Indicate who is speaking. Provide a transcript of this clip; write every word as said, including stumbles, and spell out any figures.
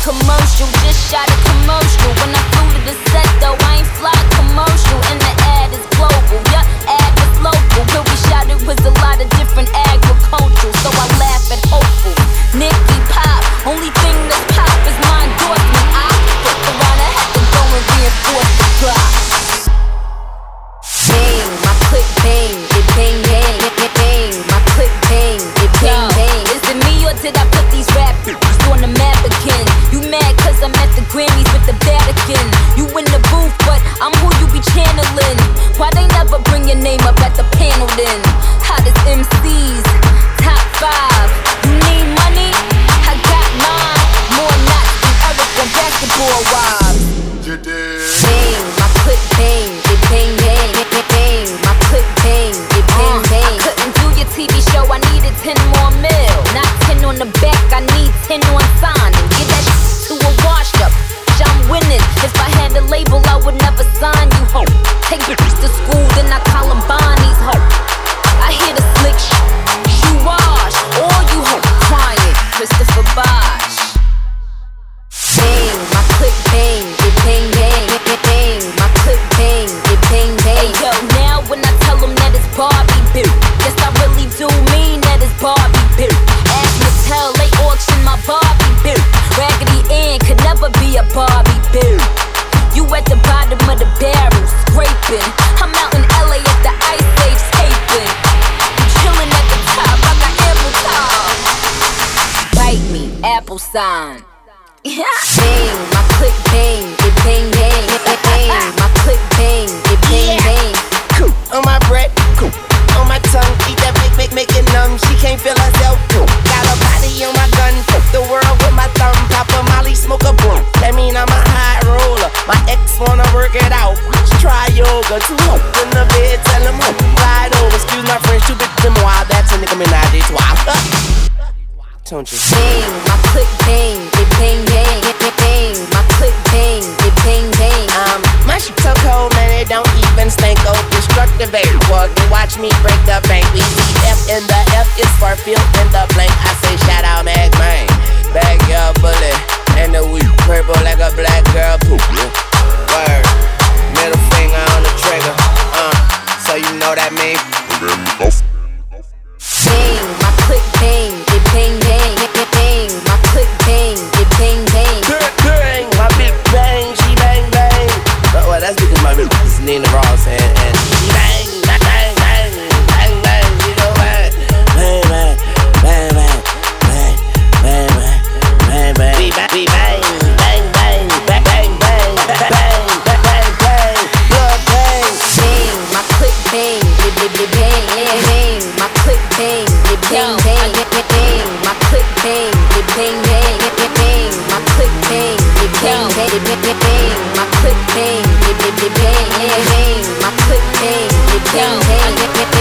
Speaker 1: commercial, just shot a commercial. When I flew to the set though, I ain't fly commercial. And the ad is global, yeah, ad is local. Where we shot it was a lot of different agricultural. So I laugh at hopeful, Nicky Pop. Only thing that's pop is my endorsement. I fuck around, I had to go and reinforce the plot. Bang, my click bang, it bang bang, it bang. My click bang, it bang bang. Is it me or did I put these rappers on the map again? You mad cause I'm at the Grammys with the Vatican? You in the booth but I'm who you be channeling. Why they never bring your name up at the panel then? Hottest M Cs, top five. You need money? I got mine. More knots than Eric on Basketball Wives. Bang, my click bang, it bang bang, it bang. My click bang, it bang bang. I couldn't do your T V show, I needed ten more mil. Not ten on the back, I need ten on signing. Get that shit to a washed up, I'm winning. If I had a label, I would never sign you, ho. Take bitches to school, then I Columbine these ho. I hear the slick shit, you wash. All you ho crying, Christopher Bosh. Bang, my click bang, it bang bang, it bang. My click bang, it bang bang. Hey yo, now when I tell them that it's Barbie Bill, yes I really do mean that it's Barbie Bill. Ask Mattel, they auction my Barbie Bill. Raggedy Ann could never be a Barbie Bill. You at the bottom of the barrel, scraping. I'm out in L A at the Ice Age scaping. You chillin' at the top, I got ample time. Bite me, apple sign. Bang, my click bang, it bang bang, it bang. My click bang, it bang bang.
Speaker 2: Cool on my breath, cool on my tongue. Eat that make make make it numb. She can't feel herself. Cool. Got a body on my gun. Fuck the world with my thumb. Pop a Molly, smoke a boom. That mean I'm a high roller. My ex wanna work it out. Try yoga too. In the bed, tell him who. Slide over. Excuse my French, too big to moi. That's a nigga menage a trois. Don't you?
Speaker 1: Bang, my click bang, it bang bang, it bang. My click bang, it bang bang.
Speaker 2: Um, my shit so cold, man, it don't even stink. Oh, destructive air. Well, you watch me break the bank. We see F in the F is for fill in the blank. I say shout out Mag Man, bag your bullet, and the weed purple like a black girl poop. Word, middle finger on the trigger. Uh, so you know that mean.
Speaker 1: Bang, my click bang, it bang bang, it bang. My click bang, it bang bang.
Speaker 2: Bang, my big bang, she bang bang. But well, that's because my bitch is Nina Ross and, and she bang, bang, bang, bang, bang, bang. You know what? Bang, bang, bang, bang, bang, bang, bang, bang. We bang, we bang, bang, bang, bang, bang, bang, bang, bang, bang, bang. Blood bang.
Speaker 1: Bang, my click bang, it it it bang, it bang. My click bang, it bang bang, it bang. My click bang, it bang bang, it bang. My click bang, it bang bang, it bang. My click bang, it it it bang, it bang. My click bang, it bang bang, it bang.